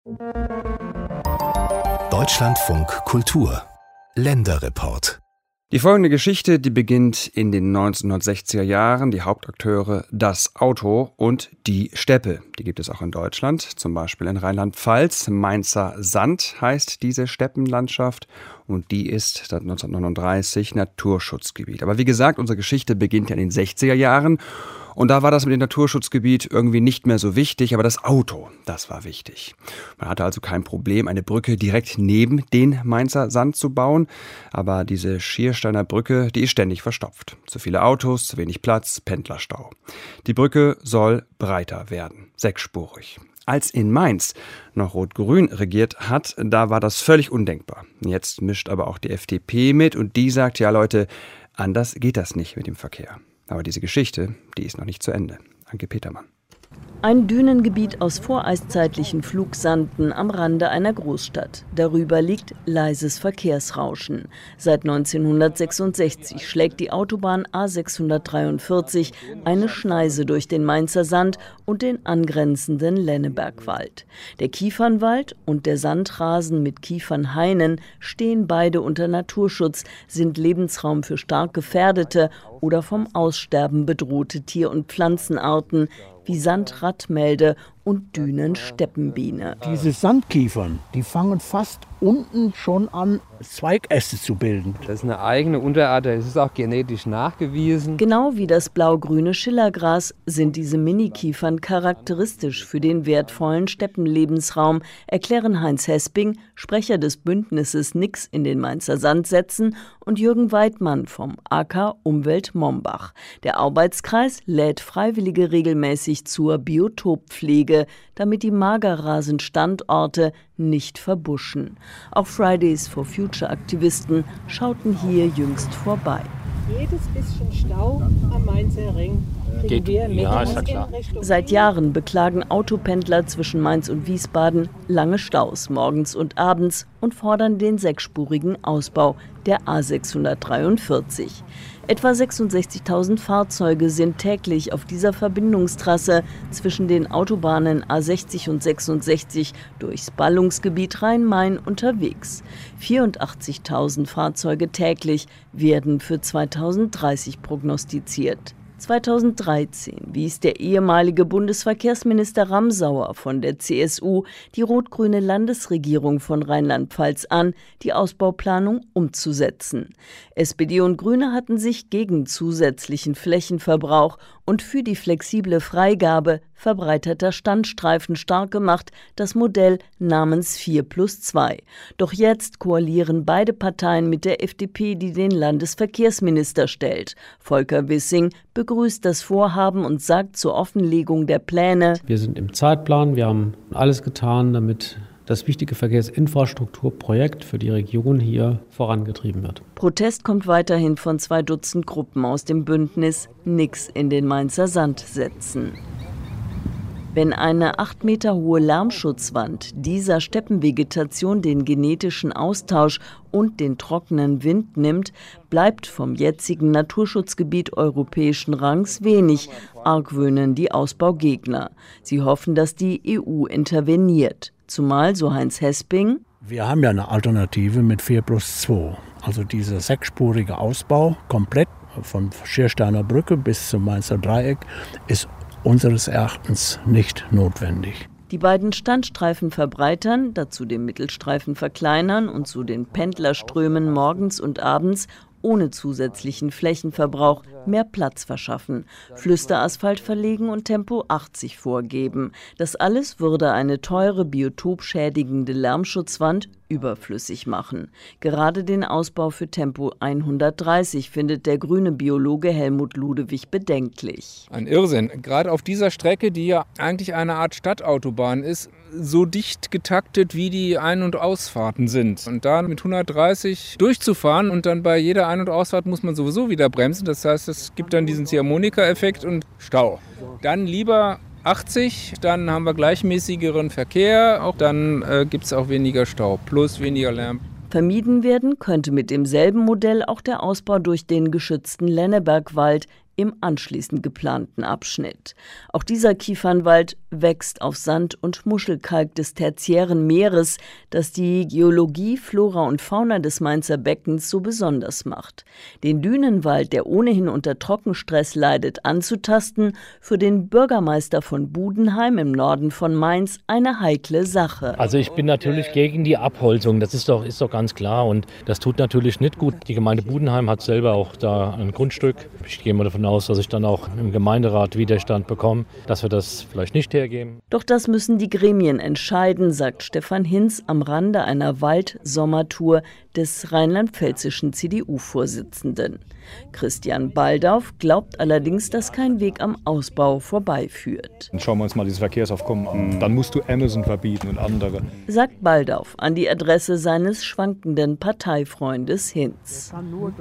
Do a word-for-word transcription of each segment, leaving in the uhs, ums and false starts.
Deutschlandfunk Kultur Länderreport. Die folgende Geschichte, die beginnt in den neunzehnhundertsechziger Jahren. Die Hauptakteure das Auto und die Steppe. Die gibt es auch in Deutschland, zum Beispiel in Rheinland-Pfalz. Mainzer Sand heißt diese Steppenlandschaft und die ist seit neunzehnhundertneununddreißig Naturschutzgebiet. Aber wie gesagt, unsere Geschichte beginnt ja in den sechziger Jahren. Und da war das mit dem Naturschutzgebiet irgendwie nicht mehr so wichtig, aber das Auto, das war wichtig. Man hatte also kein Problem, eine Brücke direkt neben den Mainzer Sand zu bauen, aber diese Schiersteiner Brücke, die ist ständig verstopft. Zu viele Autos, zu wenig Platz, Pendlerstau. Die Brücke soll breiter werden, sechsspurig. Als in Mainz noch Rot-Grün regiert hat, da war das völlig undenkbar. Jetzt mischt aber auch die F D P mit und die sagt, ja Leute, anders geht das nicht mit dem Verkehr. Aber diese Geschichte, die ist noch nicht zu Ende. Anke Petermann. Ein Dünengebiet aus voreiszeitlichen Flugsanden am Rande einer Großstadt. Darüber liegt leises Verkehrsrauschen. Seit neunzehnhundertsechsundsechzig schlägt die Autobahn A sechshundertdreiundvierzig eine Schneise durch den Mainzer Sand und den angrenzenden Lennebergwald. Der Kiefernwald und der Sandrasen mit Kiefernhainen stehen beide unter Naturschutz, sind Lebensraum für stark gefährdete oder vom Aussterben bedrohte Tier- und Pflanzenarten wie Sandradmelde und Dünensteppenbiene. Diese Sandkiefern, die fangen fast unten schon an, Zweikäste zu bilden. Das ist eine eigene Unterart, das ist auch genetisch nachgewiesen. Genau wie das blau-grüne Schillergras sind diese Minikiefern charakteristisch für den wertvollen Steppenlebensraum, erklären Heinz Hesping, Sprecher des Bündnisses Nix in den Mainzer Sand setzen, und Jürgen Weidmann vom A K Umwelt Mombach. Der Arbeitskreis lädt Freiwillige regelmäßig zur Biotoppflege, damit die Magerrasen-Standorte nicht verbuschen. Auch Fridays for Future Aktivisten schauten hier jüngst vorbei. Jedes bisschen Stau am Mainzer Ring kriegen wir mit ja, uns ist ja klar. in Richtung. Seit Jahren beklagen Autopendler zwischen Mainz und Wiesbaden lange Staus morgens und abends und fordern den sechsspurigen Ausbau der A sechshundertdreiundvierzig. Etwa sechsundsechzigtausend Fahrzeuge sind täglich auf dieser Verbindungstrasse zwischen den Autobahnen A sechzig und sechsundsechzig durchs Ballungsgebiet Rhein-Main unterwegs. vierundachtzigtausend Fahrzeuge täglich werden für zweitausenddreißig prognostiziert. zweitausenddreizehn wies der ehemalige Bundesverkehrsminister Ramsauer von der C S U die rot-grüne Landesregierung von Rheinland-Pfalz an, die Ausbauplanung umzusetzen. S P D und Grüne hatten sich gegen zusätzlichen Flächenverbrauch und für die flexible Freigabe verbreiterter Standstreifen stark gemacht, das Modell namens vier plus zwei. Doch jetzt koalieren beide Parteien mit der F D P, die den Landesverkehrsminister stellt. Volker Wissing begrüßt das Vorhaben und sagt zur Offenlegung der Pläne: Wir sind im Zeitplan, wir haben alles getan, damit das wichtige Verkehrsinfrastrukturprojekt für die Region hier vorangetrieben wird. Protest kommt weiterhin von zwei Dutzend Gruppen aus dem Bündnis Nix in den Mainzer Sand setzen. Wenn eine acht Meter hohe Lärmschutzwand dieser Steppenvegetation den genetischen Austausch und den trockenen Wind nimmt, bleibt vom jetzigen Naturschutzgebiet europäischen Rangs wenig, argwöhnen die Ausbaugegner. Sie hoffen, dass die E U interveniert. Zumal, so Heinz Hesping, wir haben ja eine Alternative mit vier plus zwei. Also dieser sechsspurige Ausbau komplett von Schiersteiner Brücke bis zum Mainzer Dreieck ist unseres Erachtens nicht notwendig. Die beiden Standstreifen verbreitern, dazu den Mittelstreifen verkleinern und so den Pendlerströmen morgens und abends ohne zusätzlichen Flächenverbrauch mehr Platz verschaffen, Flüsterasphalt verlegen und Tempo achtzig vorgeben. Das alles würde eine teure biotopschädigende Lärmschutzwand überflüssig machen. Gerade den Ausbau für Tempo hundertdreißig findet der grüne Biologe Helmut Ludewig bedenklich. Ein Irrsinn. Gerade auf dieser Strecke, die ja eigentlich eine Art Stadtautobahn ist, so dicht getaktet, wie die Ein- und Ausfahrten sind. Und da mit hundertdreißig durchzufahren und dann bei jeder Ein- und Ausfahrt muss man sowieso wieder bremsen. Das heißt, es gibt dann diesen Ziehharmonika-Effekt und Stau. Dann lieber achtzig, dann haben wir gleichmäßigeren Verkehr, auch dann äh, gibt es auch weniger Stau, plus weniger Lärm. Vermieden werden könnte mit demselben Modell auch der Ausbau durch den geschützten Lennebergwald im anschließend geplanten Abschnitt. Auch dieser Kiefernwald wächst auf Sand- und Muschelkalk des tertiären Meeres, das die Geologie, Flora und Fauna des Mainzer Beckens so besonders macht. Den Dünenwald, der ohnehin unter Trockenstress leidet, anzutasten, für den Bürgermeister von Budenheim im Norden von Mainz eine heikle Sache. Also ich bin natürlich gegen die Abholzung, das ist doch, ist doch ganz klar, und das tut natürlich nicht gut. Die Gemeinde Budenheim hat selber auch da ein Grundstück. Ich gehe mal davon aus, dass ich dann auch im Gemeinderat Widerstand bekomme, dass wir das vielleicht nicht hergeben. Doch das müssen die Gremien entscheiden, sagt Stefan Hinz am Rande einer Wald-Sommertour des rheinland-pfälzischen C D U-Vorsitzenden. Christian Baldauf glaubt allerdings, dass kein Weg am Ausbau vorbeiführt. Dann schauen wir uns mal dieses Verkehrsaufkommen an. Dann musst du Amazon verbieten und andere. Sagt Baldauf an die Adresse seines schwankenden Parteifreundes Hinz.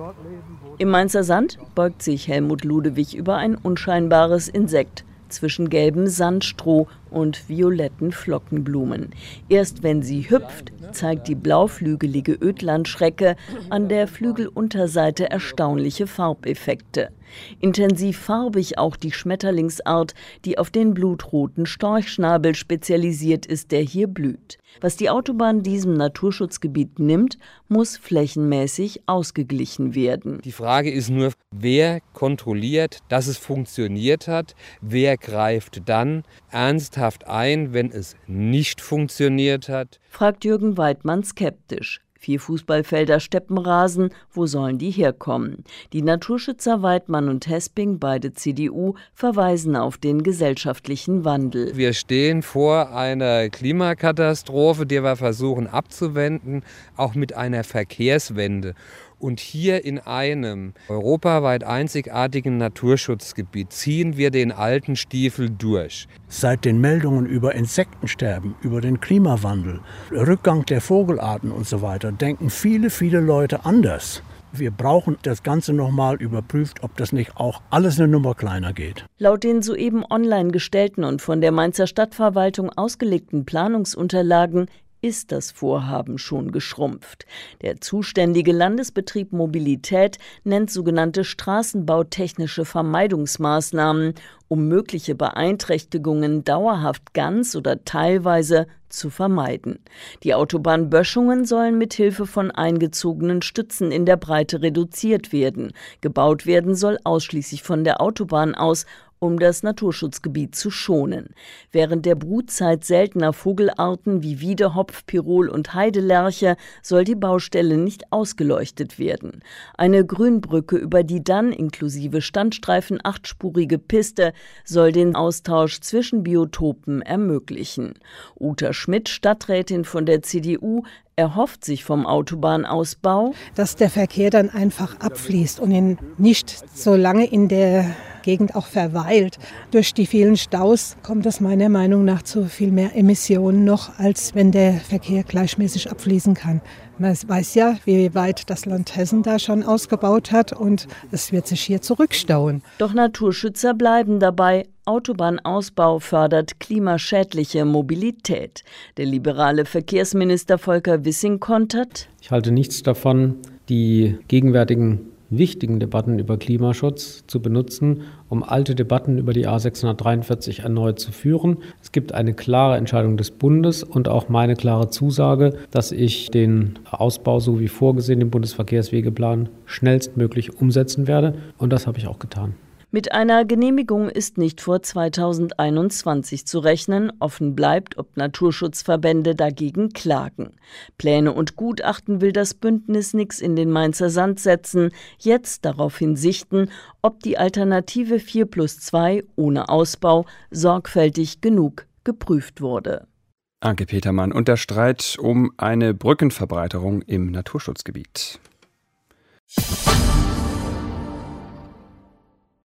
Im Mainzer Sand beugt sich Helmut Ludewig über ein unscheinbares Insekt zwischen gelbem Sandstroh und violetten Flockenblumen. Erst wenn sie hüpft, zeigt die blauflügelige Ödlandschrecke an der Flügelunterseite erstaunliche Farbeffekte. Intensiv farbig auch die Schmetterlingsart, die auf den blutroten Storchschnabel spezialisiert ist, der hier blüht. Was die Autobahn diesem Naturschutzgebiet nimmt, muss flächenmäßig ausgeglichen werden. Die Frage ist nur, wer kontrolliert, dass es funktioniert hat, wer greift dann ernsthaft ein, wenn es nicht funktioniert hat? Fragt Jürgen Weidmann skeptisch. Vier Fußballfelder Steppenrasen, wo sollen die herkommen? Die Naturschützer Weidmann und Hesping, beide C D U, verweisen auf den gesellschaftlichen Wandel. Wir stehen vor einer Klimakatastrophe, die wir versuchen abzuwenden, auch mit einer Verkehrswende. Und hier in einem europaweit einzigartigen Naturschutzgebiet ziehen wir den alten Stiefel durch. Seit den Meldungen über Insektensterben, über den Klimawandel, Rückgang der Vogelarten und so weiter, denken viele, viele Leute anders. Wir brauchen das Ganze nochmal überprüft, ob das nicht auch alles eine Nummer kleiner geht. Laut den soeben online gestellten und von der Mainzer Stadtverwaltung ausgelegten Planungsunterlagen ist das Vorhaben schon geschrumpft. Der zuständige Landesbetrieb Mobilität nennt sogenannte straßenbautechnische Vermeidungsmaßnahmen, um mögliche Beeinträchtigungen dauerhaft ganz oder teilweise zu vermeiden. Die Autobahnböschungen sollen mit Hilfe von eingezogenen Stützen in der Breite reduziert werden. Gebaut werden soll ausschließlich von der Autobahn aus, um das Naturschutzgebiet zu schonen. Während der Brutzeit seltener Vogelarten wie Wiedehopf, Pirol und Heidelerche soll die Baustelle nicht ausgeleuchtet werden. Eine Grünbrücke über die dann inklusive Standstreifen achtspurige Piste soll den Austausch zwischen Biotopen ermöglichen. Uta Schmidt, Stadträtin von der C D U, erhofft sich vom Autobahnausbau, dass der Verkehr dann einfach abfließt und ihn nicht so lange in der Gegend auch verweilt. Durch die vielen Staus kommt es meiner Meinung nach zu viel mehr Emissionen noch, als wenn der Verkehr gleichmäßig abfließen kann. Man weiß ja, wie weit das Land Hessen da schon ausgebaut hat, und es wird sich hier zurückstauen. Doch Naturschützer bleiben dabei. Autobahnausbau fördert klimaschädliche Mobilität. Der liberale Verkehrsminister Volker Wissing kontert: Ich halte nichts davon, die gegenwärtigen wichtigen Debatten über Klimaschutz zu benutzen, um alte Debatten über die A sechshundertdreiundvierzig erneut zu führen. Es gibt eine klare Entscheidung des Bundes und auch meine klare Zusage, dass ich den Ausbau, so wie vorgesehen im Bundesverkehrswegeplan, schnellstmöglich umsetzen werde. Und das habe ich auch getan. Mit einer Genehmigung ist nicht vor zweitausendeinundzwanzig zu rechnen. Offen bleibt, ob Naturschutzverbände dagegen klagen. Pläne und Gutachten will das Bündnis nix in den Mainzer Sand setzen. Jetzt daraufhin sichten, ob die Alternative vier plus zwei ohne Ausbau sorgfältig genug geprüft wurde. Anke Petermann und der Streit um eine Brückenverbreiterung im Naturschutzgebiet.